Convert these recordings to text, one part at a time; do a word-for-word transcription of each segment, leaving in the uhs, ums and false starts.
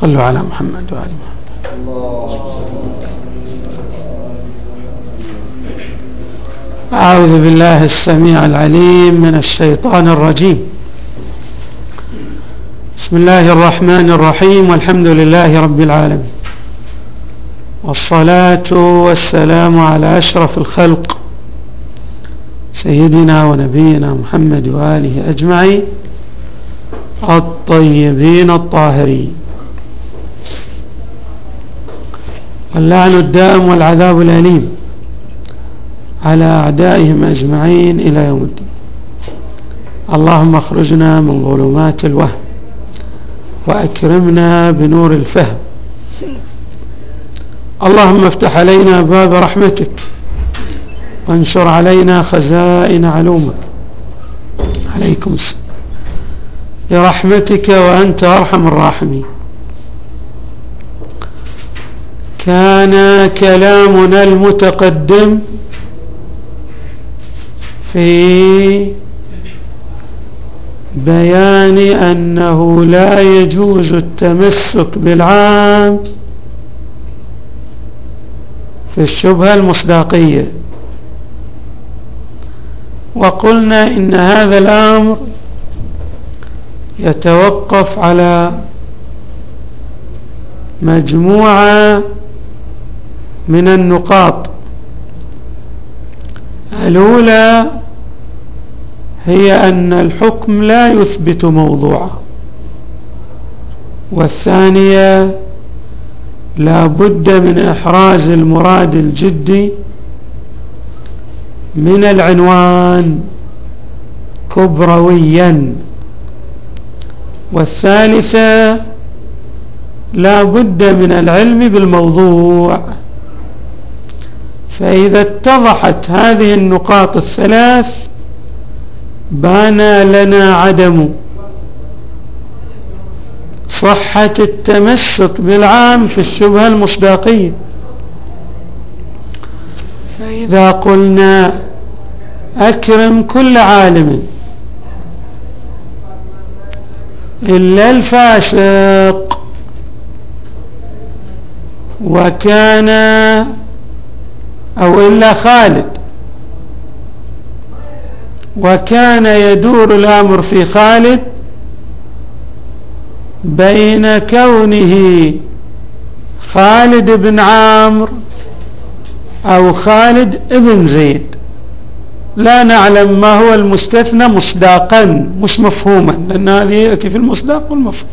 صلوا على محمد وآل محمد. أعوذ بالله السميع العليم من الشيطان الرجيم. بسم الله الرحمن الرحيم، والحمد لله رب العالمين، والصلاة والسلام على أشرف الخلق سيدنا ونبينا محمد وآله أجمعين الطيبين الطاهرين، واللعن الدائم والعذاب الأليم على أعدائهم أجمعين إلى يوم الدين. اللهم اخرجنا من ظلمات الوهم وأكرمنا بنور الفهم. اللهم افتح علينا باب رحمتك وانشر علينا خزائن علومك. عليكم السلام برحمتك وأنت أرحم الراحمين. كان كلامنا المتقدم في بيان أنه لا يجوز التمسك بالعام في الشبهة المصداقية، وقلنا إن هذا الأمر يتوقف على مجموعة من النقاط. الأولى هي أن الحكم لا يثبت موضوعه، والثانية لا بد من إحراز المراد الجدي من العنوان كبرويا، والثالثة لا بد من العلم بالموضوع. فإذا اتضحت هذه النقاط الثلاث بان لنا عدم صحة التمسك بالعام في الشبهة المصداقية. فإذا قلنا أكرم كل عالم إلا الفاسق، وكان أو إلا خالد، وكان يدور الأمر في خالد بين كونه خالد بن عامر أو خالد ابن زيد، لا نعلم ما هو المستثنى مصداقا مش مفهوما، لأن هذه يأتي في المصداق والمفهوم.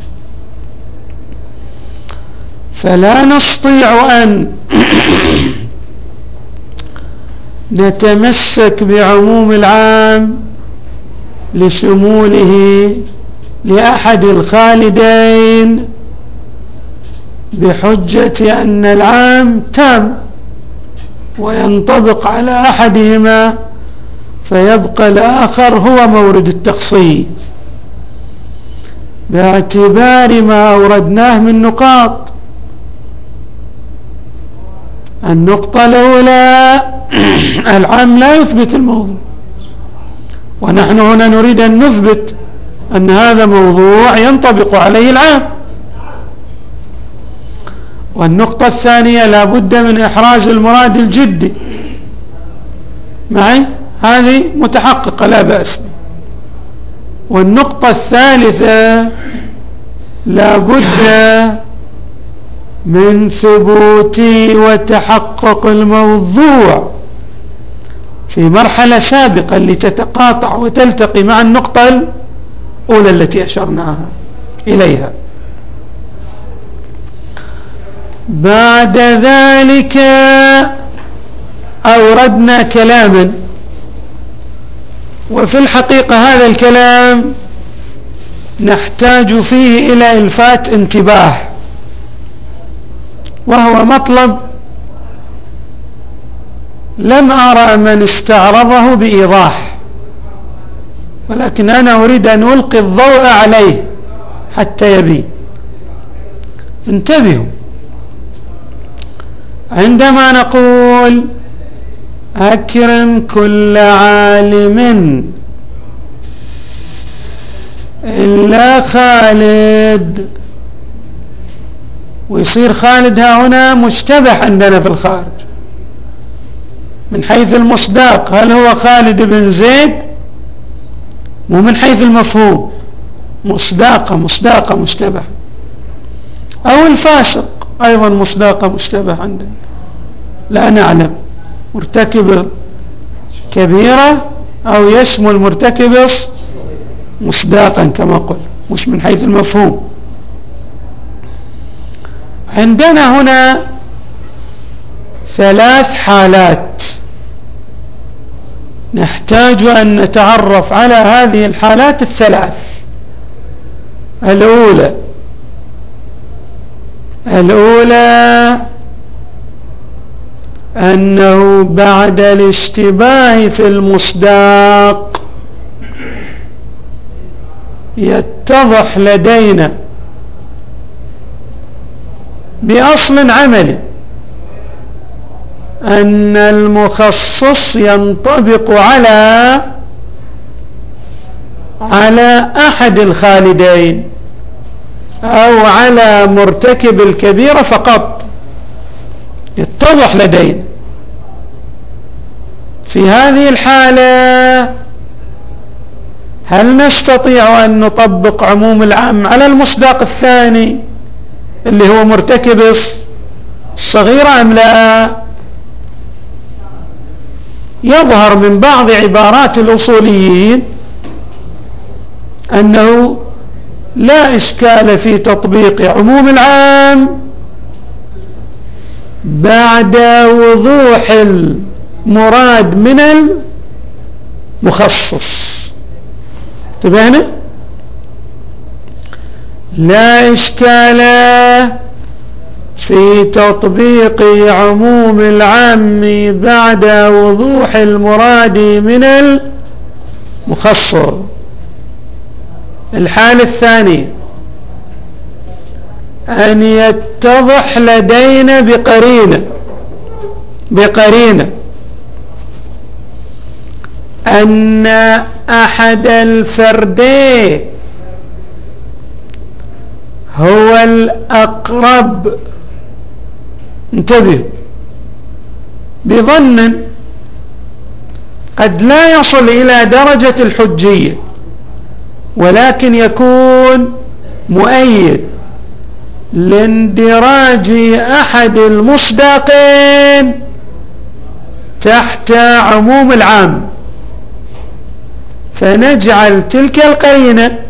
فلا نستطيع أن نتمسك بعموم العام لشموله لأحد الخالدين بحجة أن العام تام وينطبق على أحدهما، فيبقى الآخر هو مورد التخصيص باعتبار ما أوردناه من نقاط. النقطة الأولى العام لا يثبت الموضوع، ونحن هنا نريد أن نثبت أن هذا موضوع ينطبق عليه العام. والنقطة الثانية لا بد من إحراز المراد الجدي معي، هذه متحققة لا بأس. والنقطة الثالثة لا بد من ثبوت وتحقق الموضوع في مرحلة سابقة لتتقاطع وتلتقي مع النقطة الأولى التي أشرناها إليها. بعد ذلك أوردنا كلاما، وفي الحقيقة هذا الكلام نحتاج فيه إلى إلفات انتباه، وهو مطلب لم أرى من استعرضه بإيضاح، ولكن أنا أريد أن ألقي الضوء عليه حتى يبين. انتبهوا، عندما نقول أكرم كل عالم إلا خالد، ويصير خالد ها هنا مشتبه عندنا في الخارج من حيث المصداق، هل هو خالد بن زيد؟ ومن حيث المفهوم مصداقة مصداقة مشتبه، أو الفاسق أيضا مصداقة مشتبه عندنا، لا نعلم مرتكب كبيرة أو يشمل مرتكب مصداقا كما قلت، مش من حيث المفهوم. عندنا هنا ثلاث حالات نحتاج أن نتعرف على هذه الحالات الثلاث. الأولى الأولى أنه بعد الاشتباه في المصداق يتضح لدينا بأصل عملي أن المخصص ينطبق على على أحد الخالدين أو على مرتكب الكبيرة فقط، يتضح لدينا. في هذه الحالة هل نستطيع أن نطبق عموم العام على المصداق الثاني اللي هو مرتكب الصغيرة أم لا؟ يظهر من بعض عبارات الأصوليين أنه لا إشكال في تطبيق عموم العام بعد وضوح المراد من المخصص. انتبهنا؟ لا إشكال في تطبيق عموم العام بعد وضوح المراد من المخصص. الحالة الثانية أن يتضح لدينا بقرينة بقرينة أن أحد الفردين هو الأقرب، انتبه، بظن قد لا يصل إلى درجة الحجية ولكن يكون مؤيد لاندراج أحد المصداقين تحت عموم العام، فنجعل تلك القرينة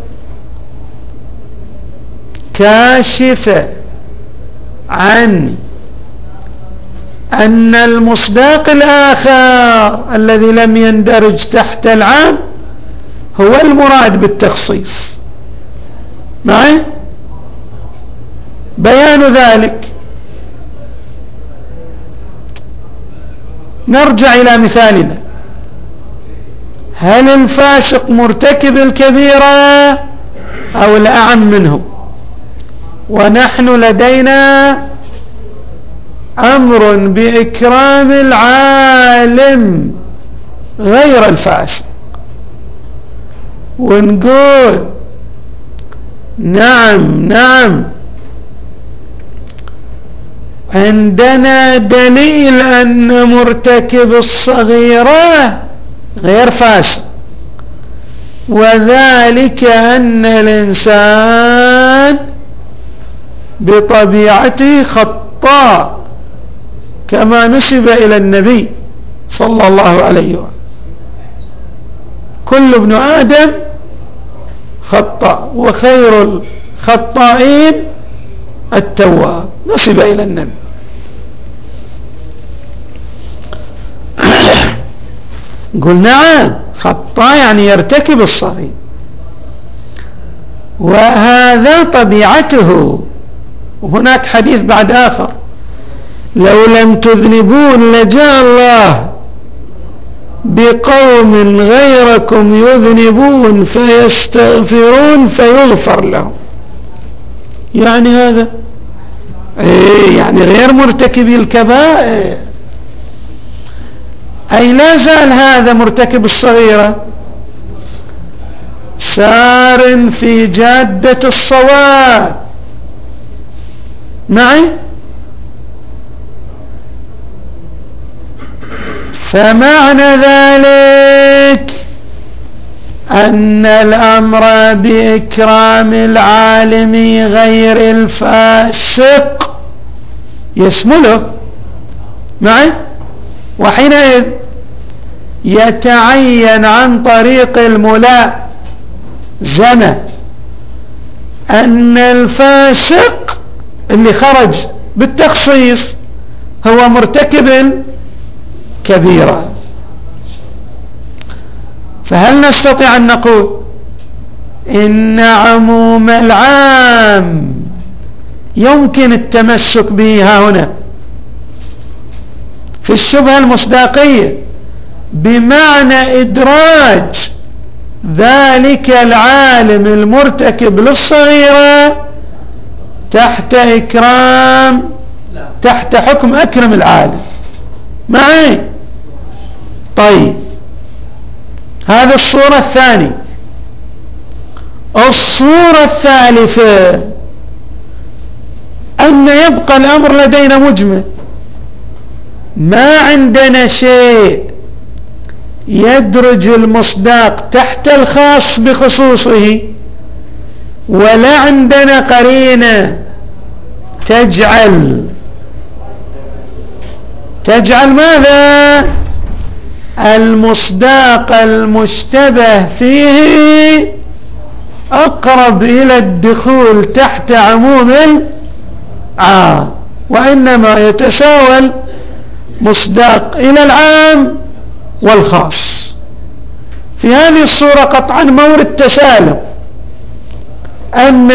كاشفة عن أن المصداق الآخر الذي لم يندرج تحت العام هو المراد بالتخصيص. معي؟ بيان ذلك نرجع إلى مثالنا. هل الفاسق مرتكب الكبيرة أو الأعم منه؟ ونحن لدينا أمر بإكرام العالم غير الفاسق، ونقول نعم نعم عندنا دليل أن مرتكب الصغيرة غير فاسق، وذلك أن الإنسان بطبيعته خطاء كما نسب إلى النبي صلى الله عليه وسلم، كل ابن آدم خطاء وخير الخطائين التواب، نسب إلى النبي. قلنا نعم خطاء يعني يرتكب الصغير، وهذا طبيعته. وهناك حديث بعد آخر: لو لم تذنبون لجاء الله بقوم غيركم يذنبون فيستغفرون فيغفر لهم. يعني هذا ايه يعني غير مرتكبي الكبائر، أي لا زال هذا مرتكب الصغيرة سار في جادة الصواب، معي؟ فمعنى ذلك أن الأمر بإكرام العالم غير الفاسق يشمله. معي؟ وحينئذ يتعين عن طريق الملازمة أن الفاسق اللي خرج بالتخصيص هو مرتكب كبيرة. فهل نستطيع أن نقول إن عموم العام يمكن التمسك به ها هنا في الشبهة المصداقية بمعنى إدراج ذلك العالم المرتكب للصغيرة تحت إكرام تحت حكم أكرم العالم؟ معي؟ طيب، هذه الصورة الثانية. الصورة الثالثة أن يبقى الأمر لدينا مجمل، ما عندنا شيء يدرج المصداق تحت الخاص بخصوصه، ولا عندنا قرينة تجعل تجعل ماذا؟ المصداق المشتبه فيه أقرب إلى الدخول تحت عموم العام، وإنما يتساوى مصداق إلى العام والخاص. في هذه الصورة قطعا مورد تسالم أن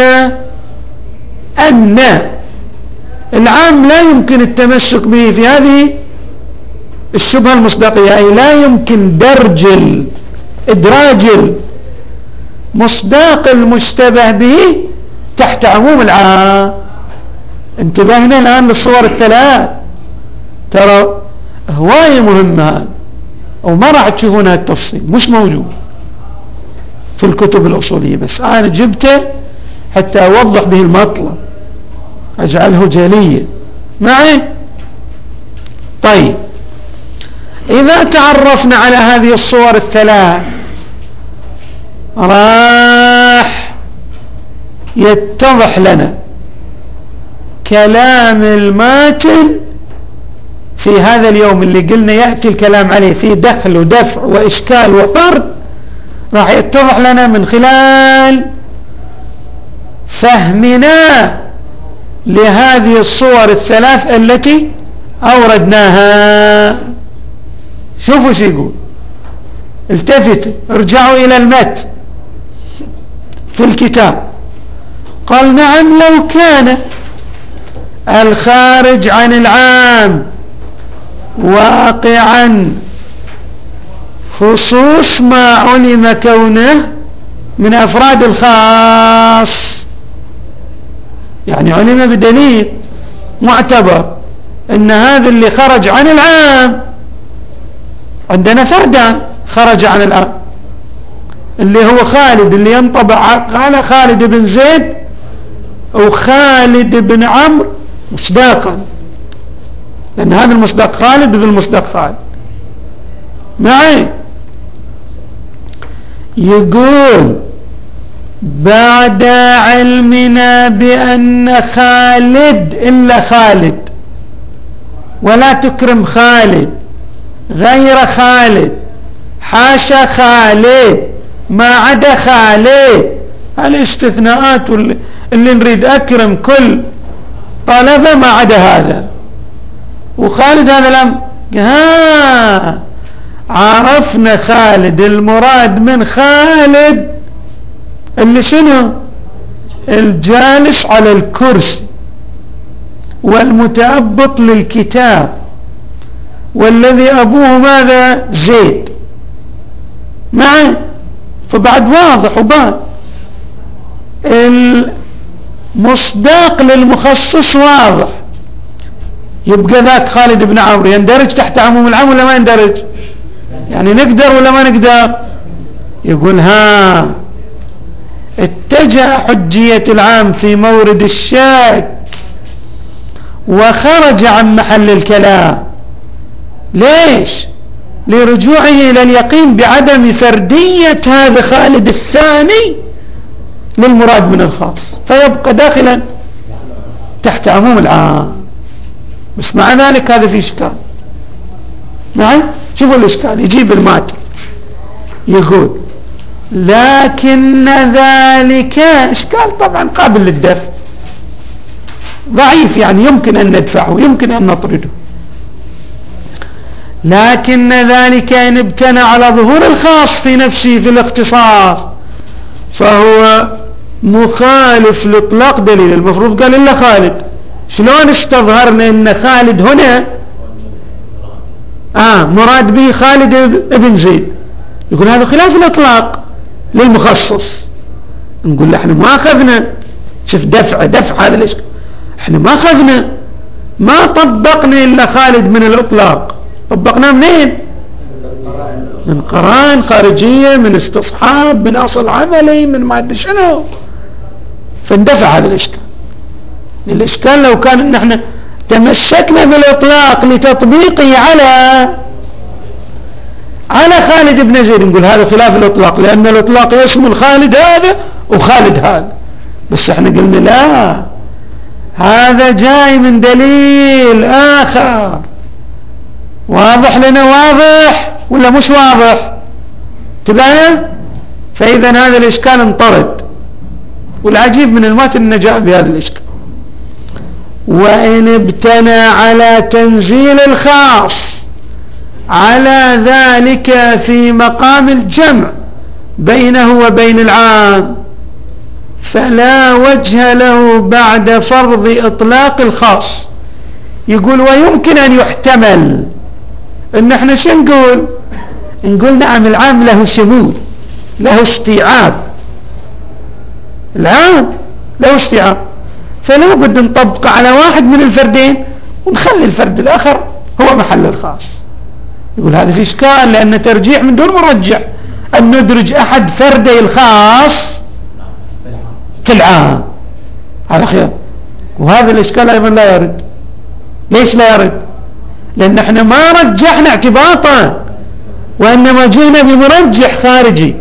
أن العام لا يمكن التمسك به في هذه الشبهة المصداقية، أي لا يمكن درج إدراج المصداق المشتبه به تحت عموم العام. انتبهنا الآن للصور الثلاث، ترى هواية مهمة هذا، أو ما راح تشوفونها التفصيل، مش موجود في الكتب الأصولية، بس أنا جبته حتى أوضح به المطلب، أجعله جليا. معي؟ طيب، إذا تعرفنا على هذه الصور الثلاث راح يتضح لنا كلام الماتن في هذا اليوم اللي قلنا يأتي الكلام عليه في دخل ودفع وإشكال وطرد، راح يتضح لنا من خلال فهمنا لهذه الصور الثلاث التي أوردناها. شوفوا شو يقول، التفتوا ارجعوا إلى المتن في الكتاب. قال نعم، لو كان الخارج عن العام واقعا خصوص ما علم كونه من أفراد الخاص، يعني علم بدليل معتبر ان هذا اللي خرج عن العام، عندنا فردان خرج عن العام اللي هو خالد، اللي ينطبع على خالد بن زيد وخالد بن عمرو مصداقا، لأن هذا المصداق خالد وذا المصداق خالد. معي؟ يقول بعد علمنا بأن خالد إلا خالد، ولا تكرم خالد غير خالد، حاشا خالد ما عدا خالد، الاستثناءات اللي نريد أكرم كل طلبة ما عدا هذا. وخالد هذا الأمر ها عرفنا خالد، المراد من خالد اللي شنو؟ الجالس على الكرسي والمتأبط للكتاب، والذي أبوه ماذا؟ زيد. معي؟ فبعد واضح وبان المصداق للمخصص واضح، يبقى ذاك خالد بن عمرو يندرج تحت عموم العام ولا ما يندرج؟ يعني نقدر ولا ما نقدر؟ يقول ها اتجه حجية العام في مورد الشك وخرج عن محل الكلام. ليش؟ لرجوعه إلى اليقين بعدم فردية هذا خالد الثاني للمراد من الخاص، فيبقى داخلا تحت عموم العام. بس مع ذلك هذا في إشكال. نعم، شوفوا الإشكال. يجيب الماتن يقول لكن ذلك إشكال طبعا قابل للدفع، ضعيف يعني يمكن أن ندفعه، يمكن أن نطرده. لكن ذلك إن ابتنى على ظهور الخاص في نفسه في الاختصاص فهو مخالف لإطلاق دليل. المفروض قال إلا خالد، شلون استظهرنا إن خالد هنا آه مراد به خالد ابن زيد؟ يقول هذا خلاف الإطلاق للمخصص. نقول له احنا ما أخذنا، شوف دفع دفع هذا الإشكال، احنا ما أخذنا ما طبقنا إلا خالد من الإطلاق، طبقناه منين؟ من قرائن خارجية، من استصحاب، من أصل عملي، من ما أدري شنو، فاندفع هذا الإشكال. الإشكال لو كان إن احنا تمسكنا بالإطلاق لتطبيقه على على خالد بن زيد، نقول هذا خلاف الإطلاق، لأن الإطلاق يشمل خالد هذا وخالد هذا. بس احنا قلنا لا، هذا جاي من دليل آخر. واضح لنا؟ واضح ولا مش واضح؟ تبين؟ فإذا هذا الإشكال انطرد. والعجيب من الماتن انه جاء بهذا الإشكال. وإن ابتنى على تنزيل الخاص على ذلك في مقام الجمع بينه وبين العام فلا وجه له بعد فرض إطلاق الخاص. يقول ويمكن أن يحتمل إن احنا شو نقول؟ نقول نعم العام له شمول، له استيعاب، العام له استيعاب، فلا بد نطبق على واحد من الفردين ونخلي الفرد الآخر هو محل الخاص. يقول هذا في إشكال، لأن ترجيح من دون مرجح أن ندرج أحد فردي الخاص في العام، هذا خير. وهذا الإشكال أيضا لا يرد. ليش لا يرد؟ لأن احنا ما رجحنا اعتباطا، وإنما جئنا بمرجح خارجي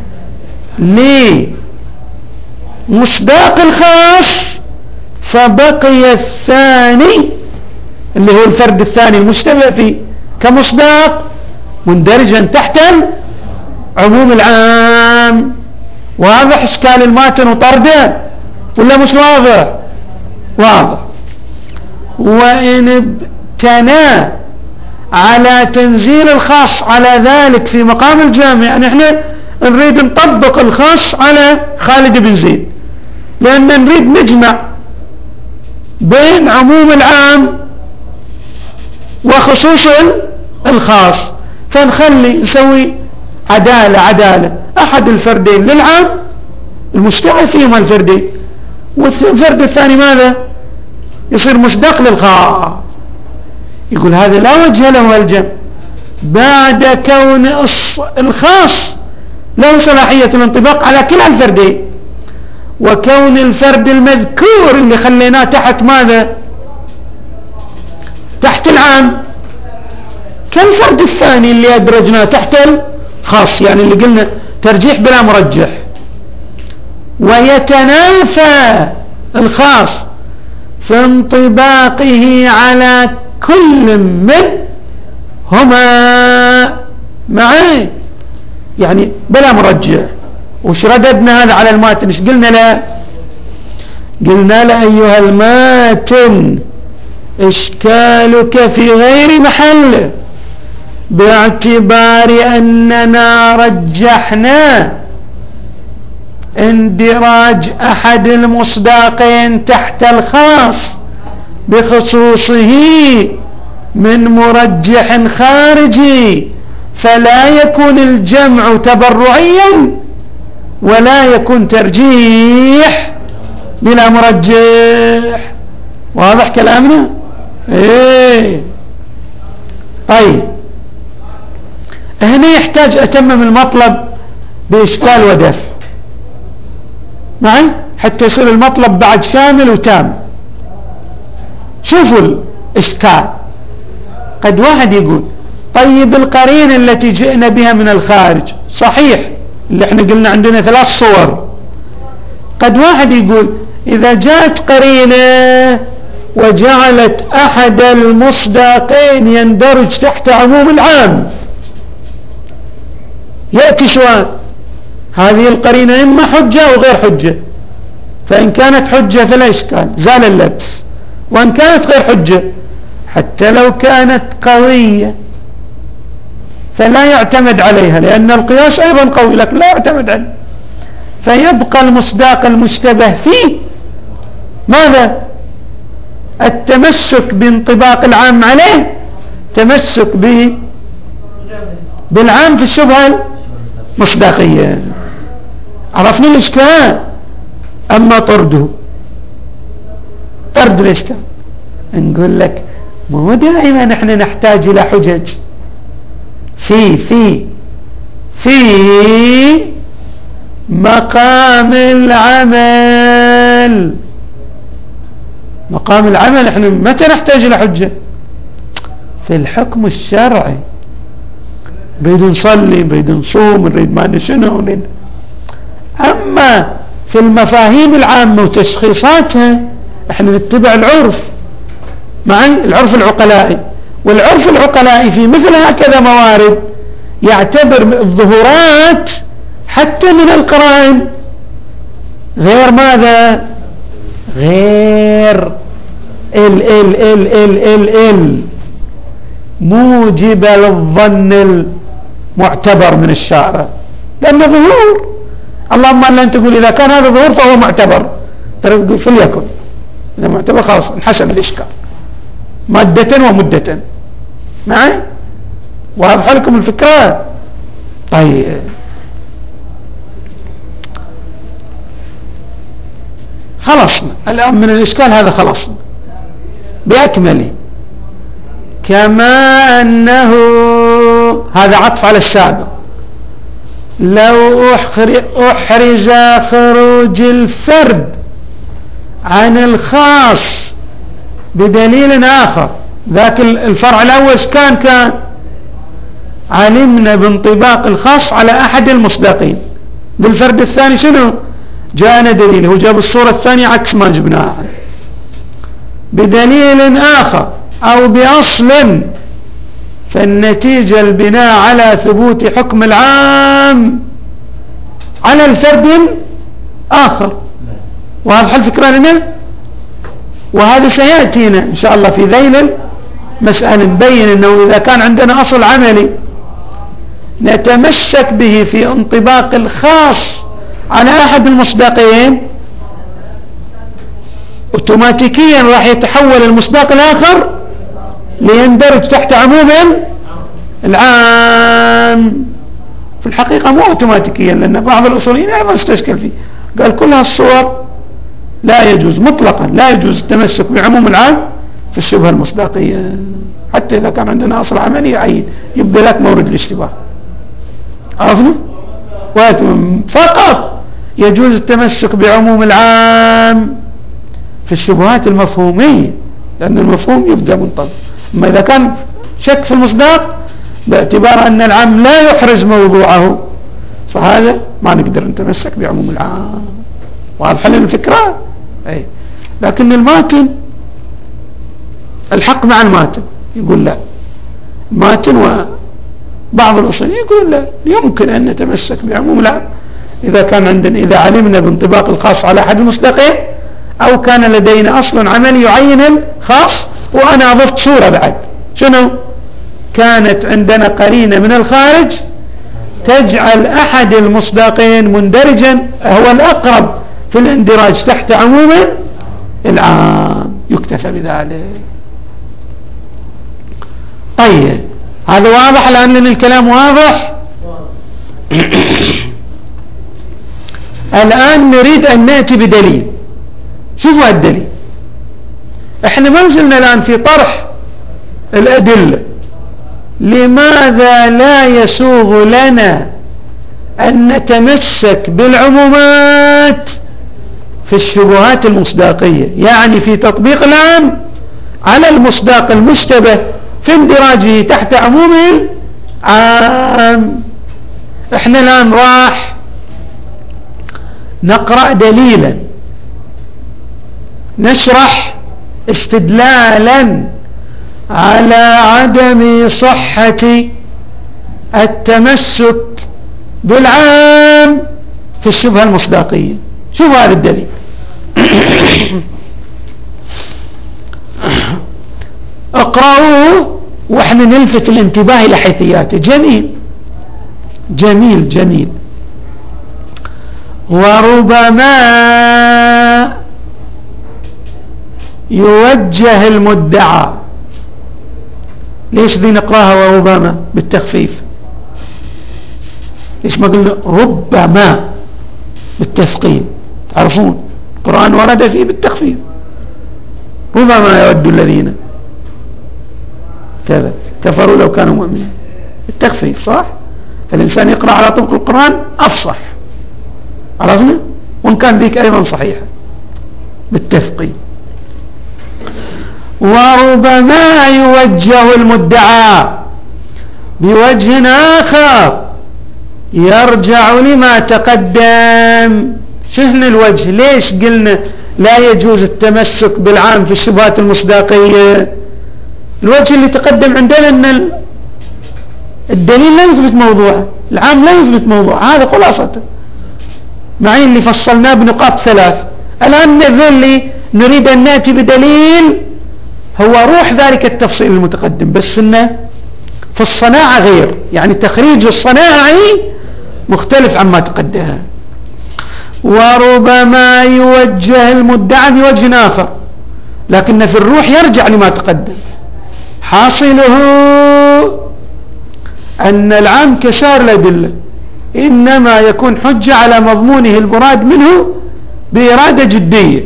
لمصداق الخاص، فبقي الثاني اللي هو الفرد الثاني المشتبه فيه كمصداق مندرجا تحت عموم العام. واضح إشكال الماتن وطرده ولا مش واضح؟ واضح. وإن ابتنى على تنزيل الخاص على ذلك في مقام الجامع، يعني احنا نريد نطبق الخاص على خالد بن زيد، لأن نريد نجمع بين عموم العام وخصوص الخاص، فنخلي نسوي عدالة عدالة أحد الفردين للعام المشتبه فيهما الفردين، والفرد الثاني ماذا؟ يصير مصداق للخاص. يقول هذا لا وجه له الجمع بعد كون الخاص له صلاحية الانطباق على كلا الفردين، وكون الفرد المذكور اللي خليناه تحت ماذا؟ تحت العام، كالفرد الثاني اللي أدرجناه تحت الخاص، يعني اللي قلنا ترجيح بلا مرجح. ويتنافى الخاص في انطباقه على كل من هما معي، يعني بلا مرجح. وش رددنا هذا على الماتن؟ ايش قلنا له؟ قلنا له أيها الماتن إشكالك في غير محله، باعتبار أننا رجحنا اندراج أحد المصداقين تحت الخاص بخصوصه من مرجح خارجي، فلا يكون الجمع تبرعيا ولا يكون ترجيح بلا مرجح. واضح كلامنا؟ ايه. طيب هنا يحتاج أتمم المطلب بإشكال ودفع، نعم، حتى يصير المطلب بعد شامل وتام. شو شوفوا الإشكال. قد واحد يقول طيب القرينة التي جئنا بها من الخارج صحيح، اللي احنا قلنا عندنا ثلاث صور. قد واحد يقول إذا جاءت قرينة وجعلت أحد المصداقين يندرج تحت عموم العام، يأتي سؤال: هذه القرينة إما حجة أو غير حجة؟ فإن كانت حجة فلا إشكال، زال اللبس. وإن كانت غير حجة حتى لو كانت قوية فلا يعتمد عليها، لأن القياس أيضا قوي لكن لا يعتمد عليه، فيبقى المصداق المشتبه فيه ماذا؟ التمسك بانطباق العام عليه، تمسك به بالعام في الشبهة المصداقية. عرفنا الإشكال؟ أما طرده، طرد الإشكال، نقول لك مو دائما نحن نحتاج إلى حجج في في في مقام العمل. مقام العمل احنا متى نحتاج إلى حجة؟ في الحكم الشرعي، نريد نصلي، نريد نصوم، نريد ما ادري شنو. اما في المفاهيم العامة وتشخيصاتها احنا نتبع العرف، معي العرف العقلائي. والعرف العقلائي في مثل هكذا موارد يعتبر الظهورات حتى من القرائن غير ماذا؟ غير ال ال ال ال ال ال موجب للظن المعتبر من الشارع، لأنه ظهور. اللهم أن تقول إذا كان هذا ظهور فهو معتبر، فليكن إذا معتبر خلاص انحسب الإشكال مادة ومدة. معي؟ واضح لكم الفكرة؟ طيب خلصنا الآن من الإشكال هذا، خلصنا بأكمله. كما أنه هذا عطف على السابق، لو أحرز خروج الفرد عن الخاص بدليل آخر، ذاك الفرع الأول كان كان علمنا بانطباق الخاص على أحد المصداقين. بالفرد الثاني شنو؟ جاءنا دليل، هو جاب الصورة الثانية عكس ما جبناها، بدليل آخر أو بأصل، فالنتيجة البناء على ثبوت حكم العام على الفرد الآخر. وهذا الفكرة لنا، وهذا سيأتينا إن شاء الله في ذيل المسألة، نبين أنه إذا كان عندنا أصل عملي نتمسك به في انطباق الخاص على أحد المصداقين، اوتوماتيكيا راح يتحول المصداق الآخر ليندرج تحت عموم العام. في الحقيقة مو اوتوماتيكيا، لأن بعض الأصوليين أيضا استشكل فيه، قال كل هالصور لا يجوز مطلقا، لا يجوز التمسك بعموم العام في الشبهة المصداقية، حتى إذا كان عندنا أصل عملي يعين يبقى لك مورد الاشتباه. عرفنا؟ فقط يجوز التمسك بعموم العام في الشبهات المفهومية، لأن المفهوم يبدأ منطبق. أما إذا كان شك في المصداق باعتبار أن العام لا يحرز موضوعه، فهذا ما نقدر نتمسك بعموم العام. وهذا حل الفكرة. أي. لكن الماتن الحق مع الماتن يقول لا، الماتن وبعض الأصوليين يقول لا، يمكن أن نتمسك بعموم العام إذا كان عندنا، إذا علمنا بانطباق الخاص على أحد المصداقين، أو كان لدينا أصل عملي يعين الخاص. وأنا أضفت صورة بعد، شنو؟ كانت عندنا قرينة من الخارج تجعل أحد المصداقين مندرجا، هو الأقرب في الاندراج تحت عموم العام، يكتفى بذلك. طيب هذا واضح الآن لأن الكلام واضح. الآن نريد أن نأتي بدليل. شوفوا الدليل، احنا ما زلنا الآن في طرح الأدلة. لماذا لا يسوغ لنا أن نتمسك بالعمومات في الشبهات المصداقية، يعني في تطبيق العام على المصداق المشتبه في اندراجه تحت عموم عام. احنا الآن راح نقرأ دليلا نشرح استدلالا على عدم صحة التمسك بالعام في الشبهة المصداقية. شوفوا هذا الدليل. اقرأوه واحنا نلفت الانتباه الى حيثياته. جميل جميل جميل. وربما يوجه المدعى. ليش ذي نقراها وربما بالتخفيف؟ ليش ما قلنا ربما بالتثقيل؟ تعرفون القرآن ورد فيه بالتخفيف. ربما يود الذين كذا كفروا لو كانوا مؤمنين. التخفيف صح. فالإنسان يقرأ على طبق القرآن أفصح. عرفنا؟ وإن كان ذيك أيضا صحيحة بالتثقيل. وربما يوجه المدعى بوجه آخر يرجع لما تقدم. شهنا الوجه. ليش قلنا لا يجوز التمسك بالعام في الشبهات المصداقية؟ الوجه اللي تقدم عندنا أن الدليل لا يثبت موضوع، العام لا يثبت موضوع. هذا خلاصته معي اللي فصلناه بنقاط ثلاث. الآن اللي نريد أن نأتي بدليل هو روح ذلك التفصيل المتقدم، بس إنه في الصناعة غير، يعني تخريج الصناعي مختلف عما تقدم. وربما يوجه المدعى بوجه آخر لكن في الروح يرجع لما تقدم. حاصله أن العام كسار الأدلة إنما يكون حجة على مضمونه المراد منه بإرادة جدية.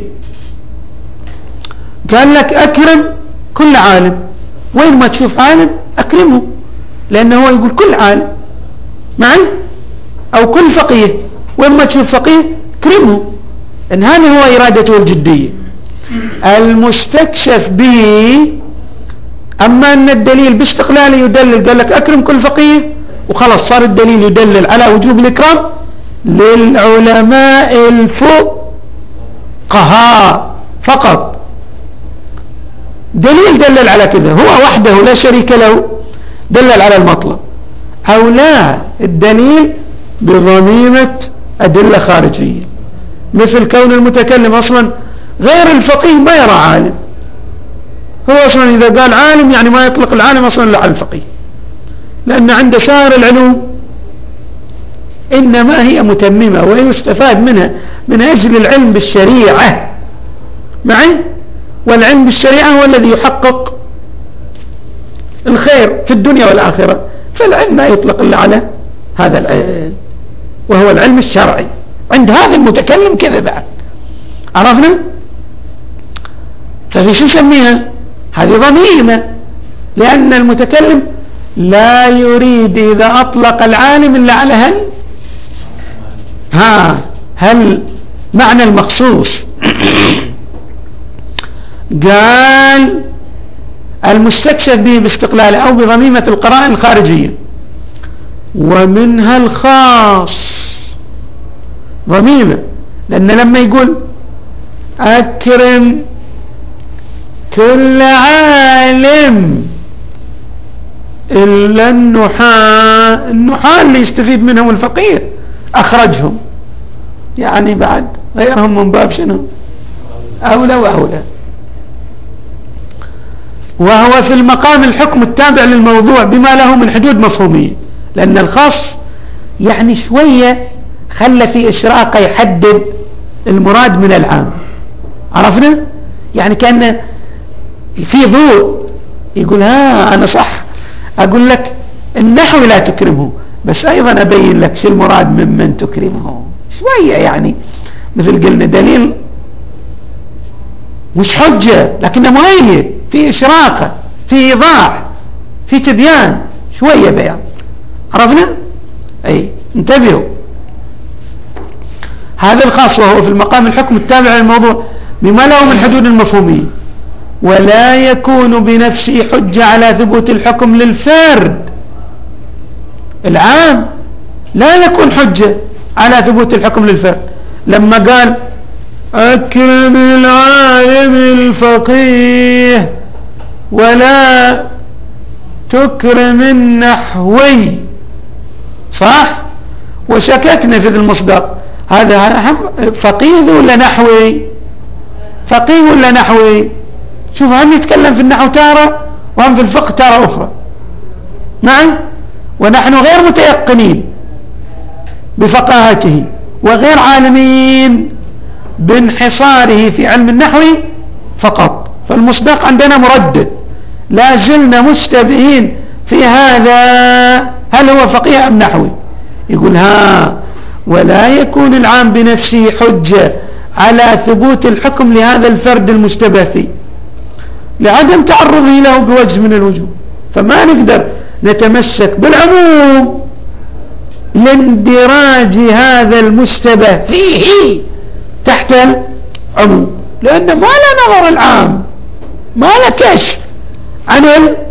قال لك أكرم كل عالم، وين ما تشوف عالم أكرمه، لأنه هو يقول كل عالم معي، أو كل فقيه، وين ما تشوف فقيه أكرمه، إن هذا هو إرادته الجدية. المستكشف به أما أن الدليل باستقلاله يدلل، قال لك أكرم كل فقيه وخلاص صار الدليل يدلل على وجوب الإكرام للعلماء الفقهاء فقط. دليل دلل على كذا، هو وحده لا شريك له دلل على المطلب. أو لا، الدليل بضميمة أدلة خارجية، مثل كون المتكلم أصلا غير الفقيه ما يرى عالم، هو أصلا إذا قال عالم يعني ما يطلق العالم أصلا إلا على الفقيه، لأن عند سائر العلوم إنما هي متممة ويستفاد منها من أجل العلم بالشريعة معي، والعلم بالشريعة هو الذي يحقق الخير في الدنيا والآخرة. فالعلم ما يطلق إلا على هذا العلم وهو العلم الشرعي. عند هذا المتكلم كذا بعد، عرفنا؟ لكن شو نسميها؟ هذه ضميمة، لأن المتكلم لا يريد إذا أطلق العالم إلا على هل ها هل معنى المخصوص. قال المستكشف به باستقلاله أو بضميمة القرائن الخارجية، ومنها الخاص ضميمة، لأن لما يقول أكرم كل عالم إلا النحاة، النحاة اللي يستفيد منهم الفقيه أخرجهم، يعني بعد غيرهم من باب شنو أولى وأولى. وهو في المقام الحكم التابع للموضوع بما له من حدود مفهومية، لأن الخاص يعني شوية خلى في إشراقة يحدد المراد من العام، عرفنا؟ يعني كأن في ضوء يقول ها أنا صح أقول لك النحو لا تكرمه، بس أيضا أبين لك شو المراد من من تكرمه شوية، يعني مثل قلنا دليل مش حجة لكنه مؤيد، في إشراقة، في إيضاح، في تبيان، شوية بيان، عرفنا؟ أي انتبهوا، هذا الخاص وهو في المقام الحكم التابع للموضوع بما له من حدود المفهومية. ولا يكون بنفسه حجة على ثبوت الحكم للفرد. العام لا يكون حجة على ثبوت الحكم للفرد. لما قال أكرم العالم الفقيه ولا تكرم النحوي، صح؟ وشككنا في المصداق، هذا فقيه ولا نحوي؟ فقيه ولا نحوي؟ شوف، هم يتكلم في النحو تارة وهم في الفقه تارة أخرى، نعم. ونحن غير متيقنين بفقاهته وغير عالمين بانحصاره في علم النحو فقط، فالمصداق عندنا مردد، لا زلنا مشتبهين في هذا، هل هو فقيه أم نحوي؟ يقول ها ولا يكون العام بنفسه حجة على ثبوت الحكم لهذا الفرد المشتبه فيه لعدم تعرضه له بوجه من الوجوه، فما نقدر نتمسك بالعموم لاندراج هذا المشتبه فيه تحت العموم، لأن ما له نظر العام، ما له كشف عن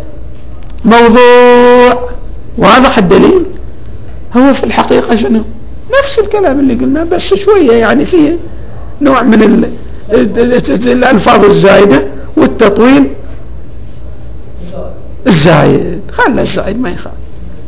الموضوع. واضح الدليل؟ هو في الحقيقة شنو؟ نفس الكلام اللي قلنا، بس شوية يعني فيه نوع من الألفاظ الزائدة والتطويل الزايد، خلى الزايد ما يخالف.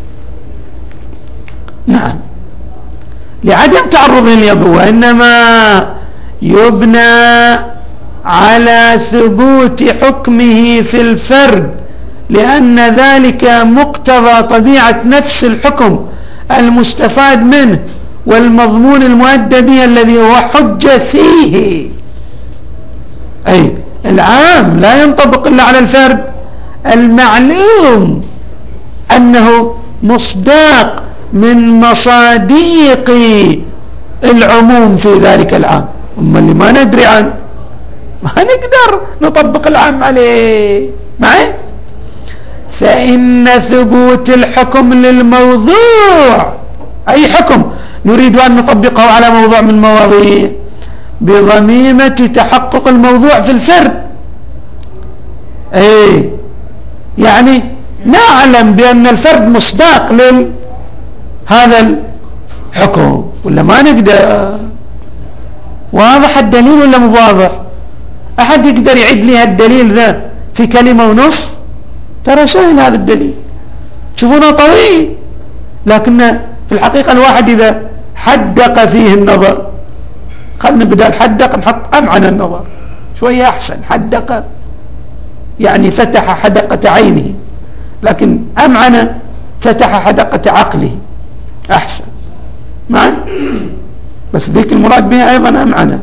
نعم، لعدم تعرضه اليوم، وإنما يبنى على ثبوت حكمه في الفرد، لأن ذلك مقتضى طبيعة نفس الحكم المستفاد منه والمضمون المؤدى به الذي هو حجة فيه. أي العام لا ينطبق إلا على الفرد المعلوم أنه مصداق من مصاديق العموم في ذلك العام، أما اللي ما ندري عنه ما نقدر نطبق العام عليه معي. فإن ثبوت الحكم للموضوع، أي حكم نريد أن نطبقه على موضوع من مواضيع، بضميمة تحقق الموضوع في الفرد. أي يعني نعلم بأن الفرد مصداق لهذا الحكم ولا ما نقدر؟ واضح الدليل ولا مو واضح؟ أحد يقدر يعيد لي الدليل ذا في كلمة ونصف؟ ترى سهل هذا الدليل، تشوفونه طويل، لكن في الحقيقة الواحد إذا حدق فيه النظر، خلنا بدل حدق نحط أمعن النظر شوية أحسن. حدق يعني فتح حدقة عينه، لكن أمعن فتح حدقة عقله أحسن معي، بس ذيك المراد بها أيضا أمعن.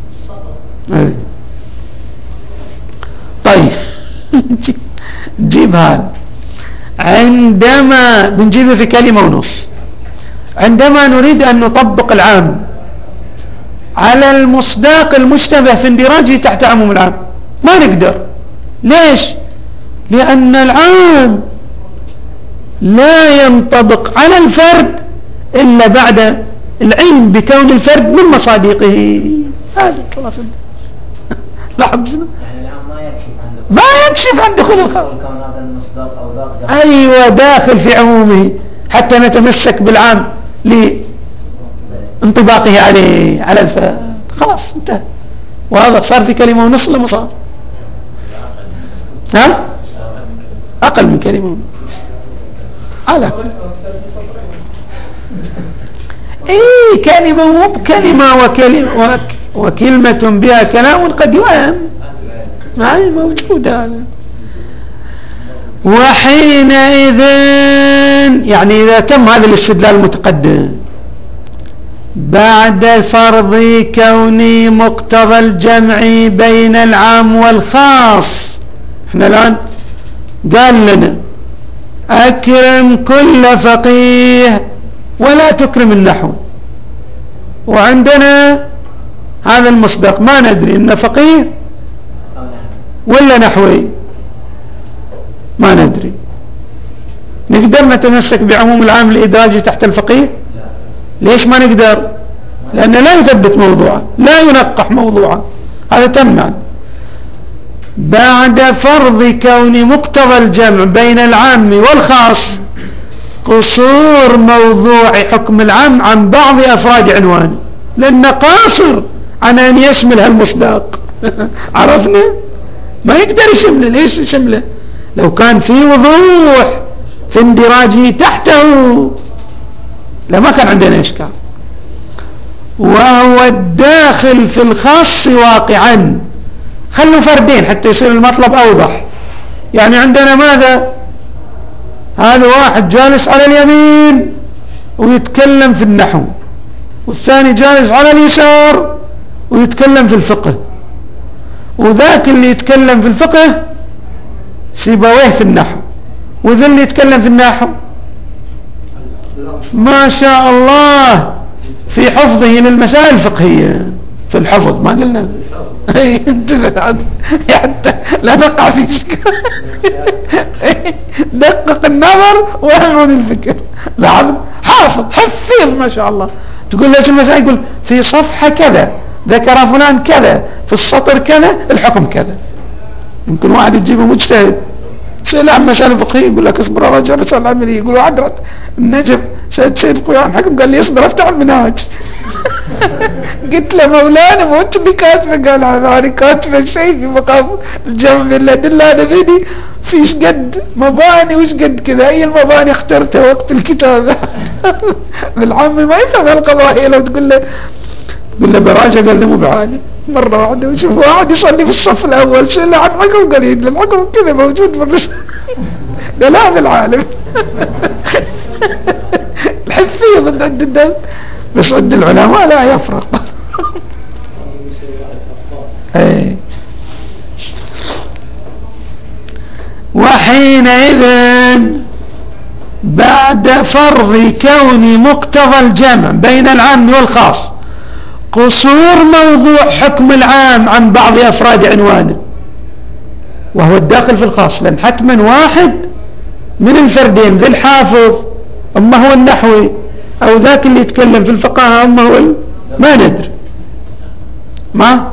طيب جيب هذا، عندما بنجيبه في كلمة ونص، عندما نريد أن نطبق العام على المصداق المشتبه في اندراجه تحت عموم العام ما نقدر. ليش؟ لأن العام لا ينطبق على الفرد إلا بعد العلم بكون الفرد من مصادقه. هذا خلاص لاحظ، ما يكشف عن دخول الخبر، أيوة داخل في عمومه حتى نتمسك بالعام لانطباقه عليه على الفرد. خلاص انتهى. وهذا صار في كلمة ونص ولا ما صار؟ ها؟ أقل من كلمة ونص على اي كلمة وبكلمة وكلمة وكلمة بها كلام قد يوهم معي موجود هذا. وحينئذ يعني إذا تم هذا الاستدلال المتقدم بعد فرض كون مقتضى الجمع بين العام والخاص، احنا الآن قال لنا أكرم كل فقيه ولا تكرم النحو، وعندنا هذا المصداق ما ندري إن فقيه ولا نحوي، ما ندري. نقدر نتمسك بعموم العام الإدراجي تحت الفقيه؟ ليش ما نقدر؟ لأنه لا يثبت موضوعه، لا ينقح موضوعه، هذا تم. بعد فرض كون مقتضى الجمع بين العام والخاص قصور موضوع حكم العام عن بعض أفراد عنوانه، لأنه قاصر عن أن يشمل هالمصداق. عرفنا؟ ما يقدر يشمله. ليش يشمله؟ لو كان في وضوح في اندراجه تحته لما كان عندنا إشكال. وهو الداخل في الخاص واقعا. خلوا فردين حتى يصير المطلب أوضح. يعني عندنا ماذا؟ هذا واحد جالس على اليمين ويتكلم في النحو، والثاني جالس على اليسار ويتكلم في الفقه، وذاك اللي يتكلم في الفقه سيبويه في النحو، وذا اللي يتكلم في النحو ما شاء الله في حفظه للمسائل الفقهية. في الحفظ ما قلنا انتبه حتى لا نقع في إشكال. دقق النظر وأهمل الفكر. لاحظ حافظ حفيظ ما شاء الله. تقول ليش المسائل؟ يقول في صفحة كذا ذكر فلان كذا، في السطر كذا، الحكم كذا. يمكن واحد يجيبه مجتهد سئل عن مسائل فقهية يقول لك اصبر رجل رسالة عملية، يقول عدرت النجف سيد سيد القيام حكم قال لي اصبر افتح المنهاج. قلت له مولانا مو انت اللي كاتبه؟ قال انا كاتبه شيء في مقام الجمع بالادله، هذا فيدي فيش قد مباني وش قد كذا، هي المباني اخترتها وقت الكتابه. بالعام ما يفهم القضايا. لو تقول له تقول له براجع قال له مو بعالم. مرة واحدة وشوف واحد يصلي في الصف الأول سئل عن حكم قال يد الحكم كذا موجود في الرسالة. قال هذا العالم. الحفيظ عند الناس بس عند العلماء لا يفرق. وحينئذ بعد فرض كون مقتضى الجمع بين العام والخاص قصور موضوع حكم العام عن بعض أفراد عنوانه، وهو الداخل في الخاص، لأن حتما واحد من الفردين ذي الحافظ أما هو النحوي أو ذاك اللي يتكلم في الفقهاء أما هو ما ندري ما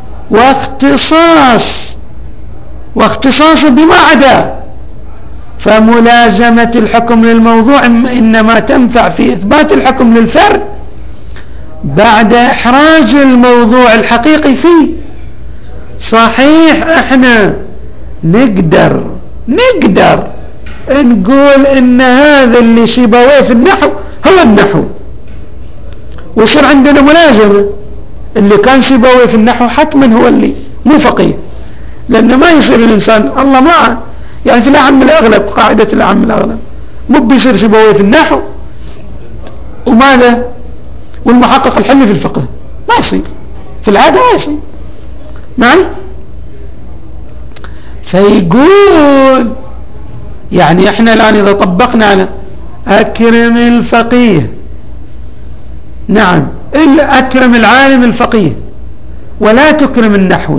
واختصاص واختصاص بما عدا، فملازمة الحكم للموضوع إنما تنفع في إثبات الحكم للفرد بعد إحراز الموضوع الحقيقي فيه. صحيح احنا نقدر نقدر نقول ان هذا اللي سيبويه في النحو هو النحو، ويصير عندنا ملازمة اللي كان سيبويه في النحو حتما هو اللي مو فقيه، لأنه ما يصير الإنسان الله معه. يعني في الأعم الأغلب قاعدة الأعم الأغلب مو بيصير سيبويه في النحو وماذا والمحقق الحلي في الفقه، ما يصير في العادة ما يصير معي. فيقول يعني احنا الآن إذا طبقنا على أكرم الفقيه، نعم إلا أكرم العالم الفقيه ولا تكرم النحوي،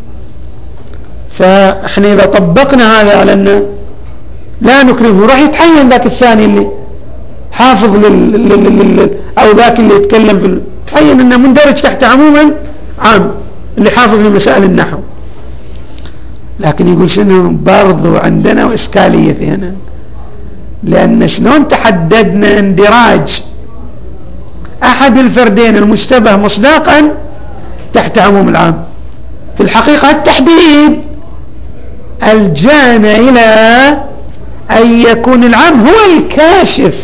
فاحنا إذا طبقنا هذا على أنه لا نكرمه راح يتحين ذاك الثاني اللي حافظ لل... لل... لل... أو ذاك اللي يتكلم في تحين أنه مندرج تحت عموما عام اللي حافظ لمسائل النحو. لكن يقول شنو برضو عندنا إشكالية في هنا، لأن شلون تحددنا اندراج أحد الفردين المشتبه مصداقا تحت عموم العام؟ في الحقيقة التحديد الجانا إلى أن يكون العام هو الكاشف،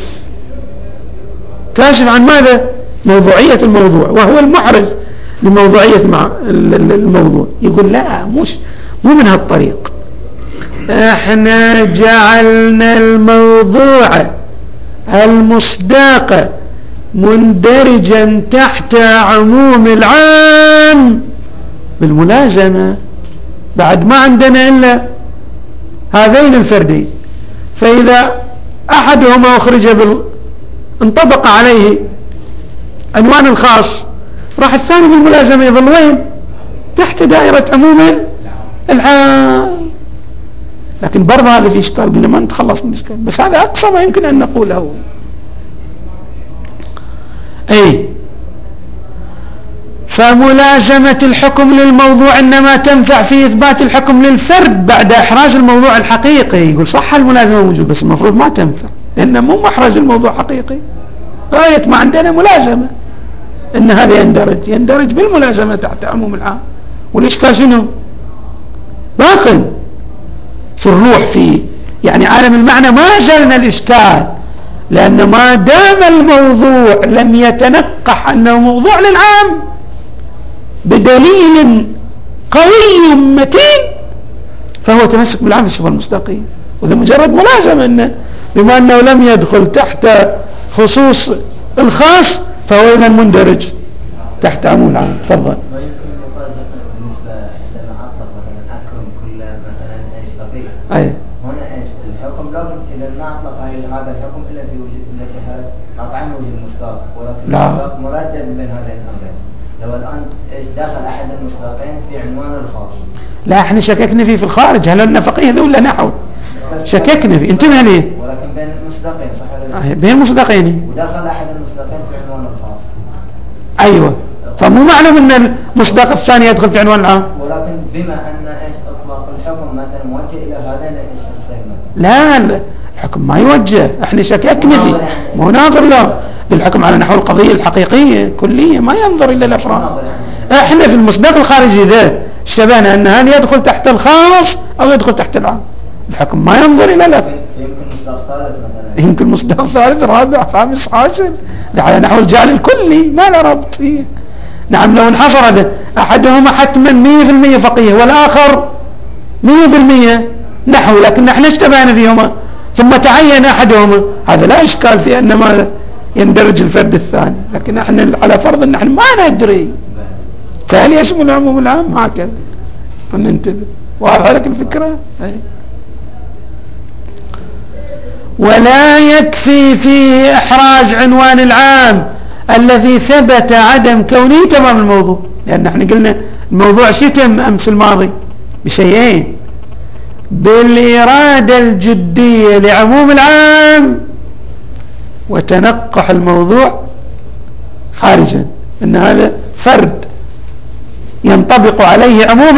كاشف عن ماذا؟ موضوعية الموضوع، وهو المحرز لموضوعية مع الموضوع. يقول لا مش مو من هالطريق، احنا جعلنا الموضوع المصداق مندرجا تحت عموم العام بالملازمة، بعد ما عندنا إلا هذين الفردين. فإذا أحدهما أخرج بال... انطبق عليه عنوان الخاص راح الثاني بالملازمة يظل وين؟ تحت دائرة عموم العام. لكن برضه هذا في إشكال، قلنا ما نتخلص من إشكال، بس هذا أقصى ما يمكن أن نقوله. أي ف فملازمة الحكم للموضوع إنما تنفع في إثبات الحكم للفرد بعد إحراز الموضوع الحقيقي. يقول صح الملازمة موجود بس المفروض ما تنفع لأنه مو محرز الموضوع حقيقي. غاية ما عندنا ملازمة إن هذا يندرج يندرج بالملازمة تحت عموم العام. والإشكال شنو؟ باقي في الروح في يعني عالم المعنى ما زلنا الإشكال، لأن ما دام الموضوع لم يتنقح أنه موضوع للعام بدليل قوي متين فهو تمسك بالعام في الشبهة المصداقية. وذا مجرد ملازمة إنه بما أنه لم يدخل تحت خصوص الخاص فهو إذا مندرج تحت عموم العام. تفضل. أي. هنا ايش الحكم لابد اذا ما اطلق هذا الحكم الا في وجود الا في حاله قطعا وجود مصداق، ولكن المصداق مردد بين هذين الامرين. لو الان ايش داخل احد المصداقين في عنوان الخاص. لا احنا شككنا فيه في الخارج، هل لنا فقيه ذو ولا نحو؟ شككنا فيه، انتبه ليه؟ ولكن بين المصداقين صح ولا لا؟ بين المصداقين. وداخل احد المصداقين في عنوان الخاص. ايوه، فمو معلوم ان المصداق الثاني يدخل في عنوان العام. ولكن بما ان ايش اطلاق الحكم مثلا موجه الى هذين الاستثناء. لا لا الحكم ما يوجه، احنا شككنا فيه مو ناظر له بالحكم على نحو القضية الحقيقية كلية ما ينظر إلا الأفراد. احنا في المصداق الخارجي ذا اشتبهنا أن هل يدخل تحت الخاص أو يدخل تحت العام. الحكم ما ينظر إلى الأفراد. يمكن مصداق ثالث مثلا، يمكن مصداق ثالث رابع خامس حاصل على نحو الجعل الكلي ما له ربط فيه. نعم لو انحصر هذا أحدهما حتما مية في المية فقيه والآخر مية في المية نحو، لكن نحن اشتبهنا فيهما ثم تعين أحدهما، هذا لا إشكال في أن ما يندرج الفرد الثاني. لكن نحن على فرض أن نحن ما ندري فهل يشمل العموم العام هكذا فننتبه. واضح لك الفكرة؟ ولا يكفي في إحراز عنوان العام الذي ثبت عدم كونه تمام الموضوع، لأن نحن قلنا الموضوع شتم أمس الماضي بشيئين: بالإرادة الجدية لعموم العام وتنقح الموضوع خارجا، إن هذا فرد ينطبق عليه عموم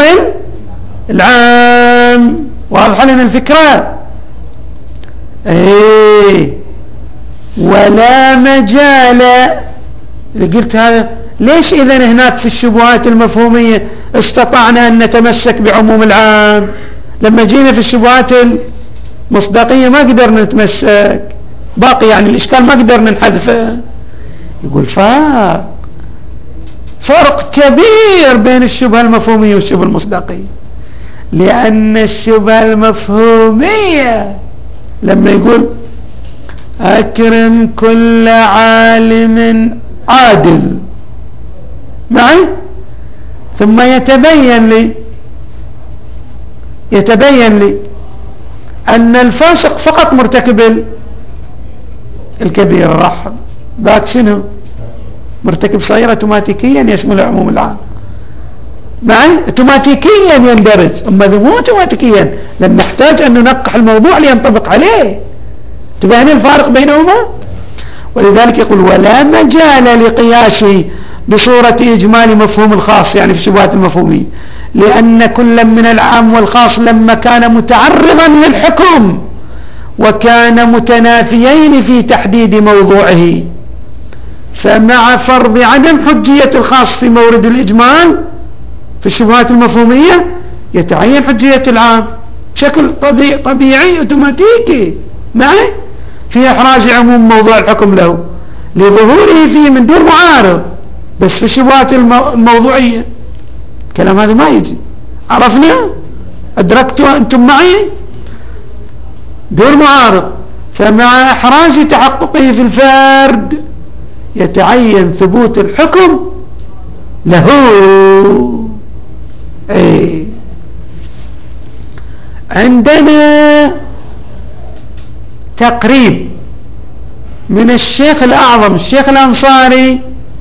العام. واضح لنا الفكرة؟ ايه. ولا مجال، قلت هذا ليش إذن هناك في الشبهات المفهومية استطعنا أن نتمسك بعموم العام، لما جينا في الشبهات المصداقية ما قدرنا نتمسك، باقي يعني الإشكال ما قدرنا نحذفه. يقول فرق فرق كبير بين الشبهة المفهومية والشبهة المصداقية، لأن الشبهة المفهومية لما يقول أكرم كل عالم عادل معي، ثم يتبين لي يتبين لي أن الفاسق فقط مرتكب الكبير الرحم، ذاك شنو؟ مرتكب صغيرة اوتوماتيكيا يشمل عموم العام معي، اوتوماتيكيا يندرج. أما ذو مو اوتوماتيكيا، لأن نحتاج أن ننقح الموضوع لينطبق عليه. تبين الفارق بينهما؟ ولذلك يقول ولا مجال لقياسه بصورة إجمال مفهوم الخاص، يعني في الشبهات المفهومية، لأن كل من العام والخاص لما كان متعرضا للحكم وكان متنافيين في تحديد موضوعه، فمع فرض عدم حجية الخاص في مورد الإجمال في الشبهات المفهومية يتعين حجية العام بشكل طبيعي طبيعي اوتوماتيكي معي في إحراز عموم موضوع الحكم له لظهوره فيه من دون معارض. بس في الشبهات الموضوعية الكلام هذا ما يجي. عرفنا؟ أدركتوا أنتم معي؟ دون معارض. فمع إحراز تحققه في الفرد يتعين ثبوت الحكم له. أي عندنا تقريب من الشيخ الأعظم الشيخ الأنصاري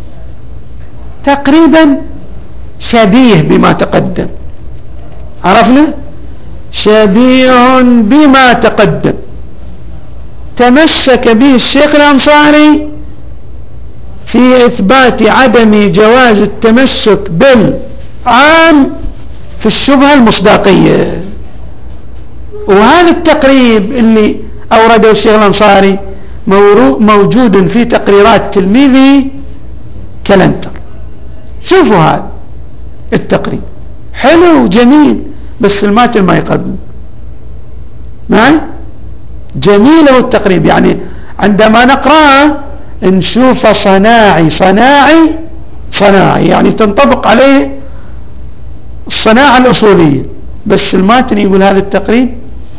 تقريبا شبيه بما تقدم. عرفنا؟ شبيه بما تقدم. تمسك به الشيخ الأنصاري في إثبات عدم جواز التمسك بالعام في الشبهة المصداقية. وهذا التقريب اللي أورده الشيخ الأنصاري موجود في تقريرات تلميذي كلنتر. شوفوا هذا التقريب حلو وجميل، بس الماتن ما يقبل معي. جميل التقريب، يعني عندما نقرأه نشوف صناعي صناعي صناعي، يعني تنطبق عليه الصناعة الأصولية، بس الماتن يقول هذا التقريب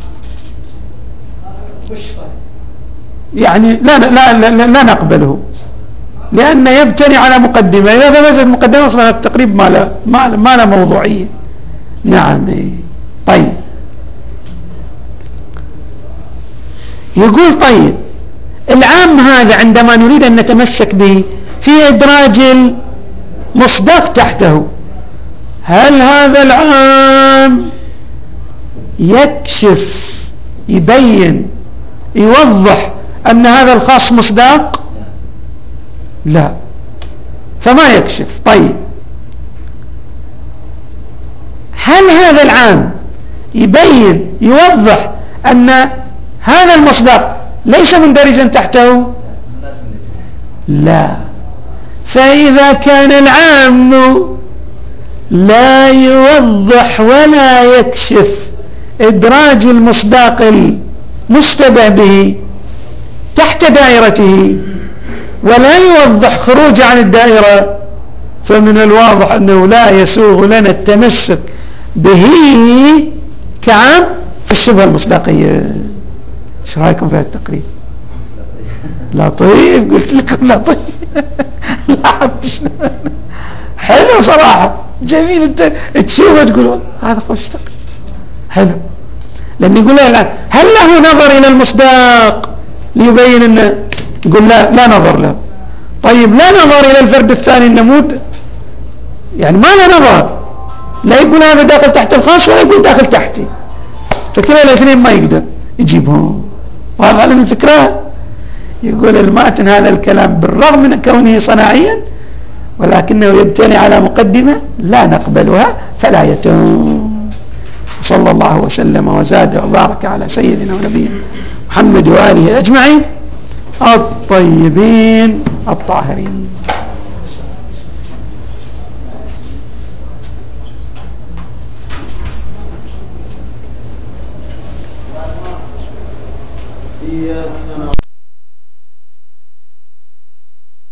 يعني لا لا لا, لا, لا نقبله، لأنه يبتني على مقدمة. إذا ثبتت مقدمة أصلا التقريب ما له ما, ما له موضوعية. نعم. طيب يقول طيب العام هذا عندما نريد أن نتمسك به في إدراج المصداق تحته، هل هذا العام يكشف يبين يوضح أن هذا الخاص مصداق؟ لا، فما يكشف. طيب هل هذا العام يبين يوضح أن هذا المصداق ليس مندرجا تحته؟ لا. فإذا كان العام لا يوضح ولا يكشف إدراج المصداق المشتبه به تحت دائرته ولا يوضح خروج عن الدائرة، فمن الواضح أنه لا يسوغ لنا التمسك به كعام في الشبهة المصداقية. ايش رايكم في هذا التقريب؟ لطيف، قلت لكم لطيف. لا حلو صراحة، جميل. انت تشوفه تقول هذا خوش تقريب حلو، لأن يقول له الآن هل له نظر إلى المصداق ليبين أنه، يقول لا لا نظر له. طيب لا نظر إلى الفرد الثاني النمود، يعني ما له نظر، لا يقول هذا داخل تحت الخاص ولا يقول داخل تحتي، فكلا الاثنين ما يقدر يجيبهم. وهذا من الفكرة. يقول الماتن هذا الكلام بالرغم من كونه صناعيا ولكنه يبتني على مقدمة لا نقبلها فلا يتم. صلى الله وسلم وزاد وبارك على سيدنا ونبينا محمد وآله أجمعين الطيبين الطاهرين.